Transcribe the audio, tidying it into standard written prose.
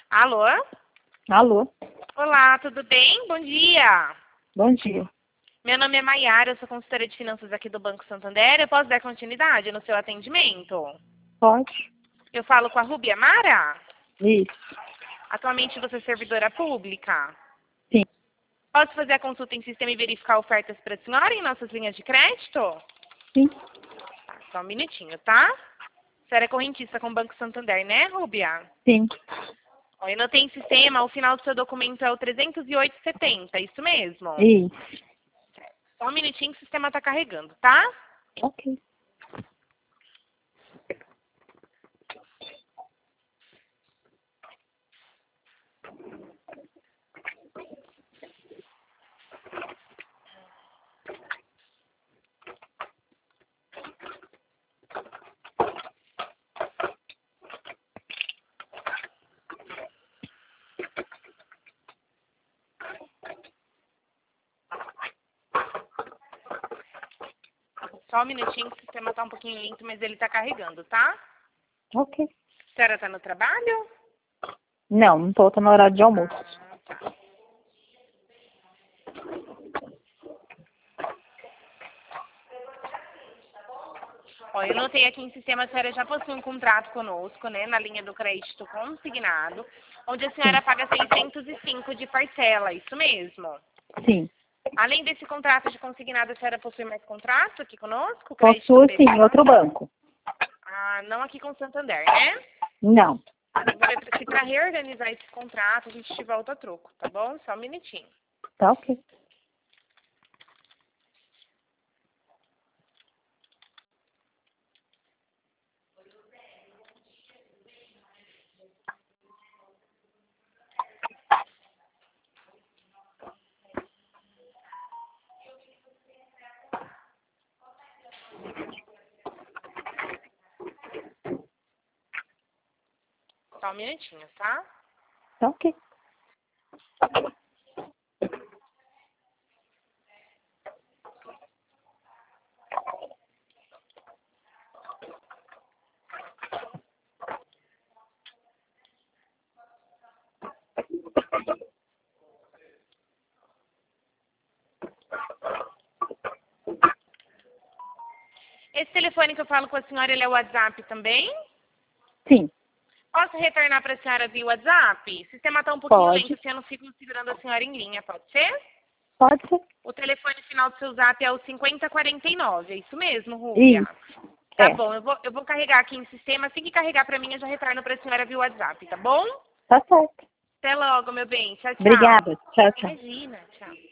Alô? Alô, Olá, tudo bem? Bom dia. bom dia. Meu nome é Maiara, eu sou consultora de finanças aqui do Banco Santander. Eu posso dar continuidade no seu atendimento? Pode? Eu falo com a Rubia Mara? Isso. Atualmente você é servidora pública. Sim. Posso fazer a consulta em sistema e verificar ofertas para a senhora em nossas linhas de crédito? Sim. Tá, só um minutinho, tá? A senhora é correntista com o Banco Santander, né, Rubia? Sim. Ó, eu notei em sistema, o final do seu documento é o 308,70, isso mesmo? Isso. Só um minutinho que o sistema está carregando, tá? Ok. Só um minutinho que o sistema está um pouquinho lento, mas ele está carregando, tá? Ok. A senhora está no trabalho? Não tô no horário de almoço. Tá. Ó, eu notei aqui em sistema, a senhora já possui um contrato conosco, né, na linha do crédito consignado, onde a senhora paga 605 de parcela, isso mesmo? Sim. Além desse contrato de consignado, a senhora possui mais contrato aqui conosco? Crédito Possuo sim, em pessoal? outro banco. Ah, não aqui com o Santander, né? Não. Eu vou ver se para reorganizar esse contrato a gente te volta a troco, tá bom? Só um minutinho. Tá ok. Só um minutinho, tá? Tá ok. Esse telefone que eu falo com a senhora, ele é o WhatsApp também? Sim. Posso retornar para a senhora via WhatsApp? O sistema está um pouquinho lento, Pode. assim, eu não fico segurando a senhora em linha, pode ser? Pode ser. O telefone final do seu zap é o 5049, é isso mesmo, Rúbia? Isso. Tá É. bom, eu vou carregar aqui em sistema, assim que carregar para mim eu já retorno para a senhora via WhatsApp, tá bom? Tá certo. Até logo, meu bem. Tchau, tchau. Obrigada. Tchau, tchau. Imagina, tchau.